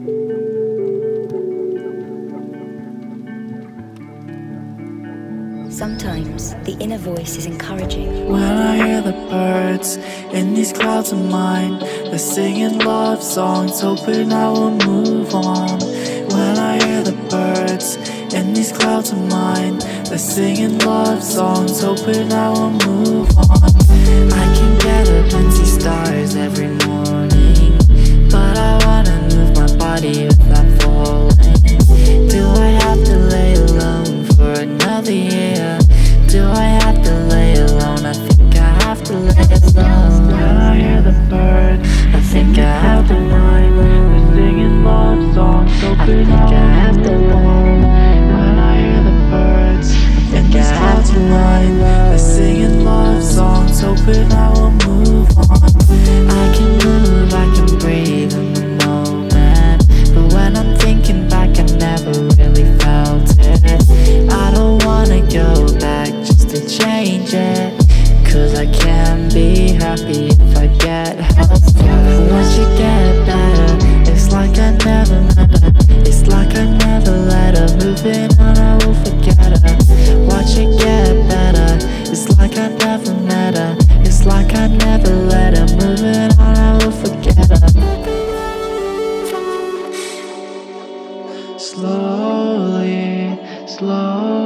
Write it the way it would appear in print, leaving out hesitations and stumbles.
Sometimes the inner voice is encouraging. When I hear the birds in these clouds of mine, they're singing love songs, hoping I will move on. When I hear the birds in these clouds of mine, they're singing love songs, hoping I will move on. I can get up and see stars every morning, but I wanna move my body without falling. Do I have to lay alone for another year? Do I have to lay alone? I think I have to lay alone. When I hear the birds, I think I have to mind. They're singing love songs, hoping I have to learn. When I hear the birds, in these clouds of mine, they're singing love songs, hoping I will move on. I can move, I can breathe in the moment, but when I'm thinking back, I never really felt it. I don't wanna go back just to change it, 'cause I can't be happy if I get help. Once you get better, it's like I never met her. It's like I never let her. Moving on, I will forget her. Watch it get better. It's like I never met her. It's like I never let her. Moving on, I will forget her. Slowly, slowly.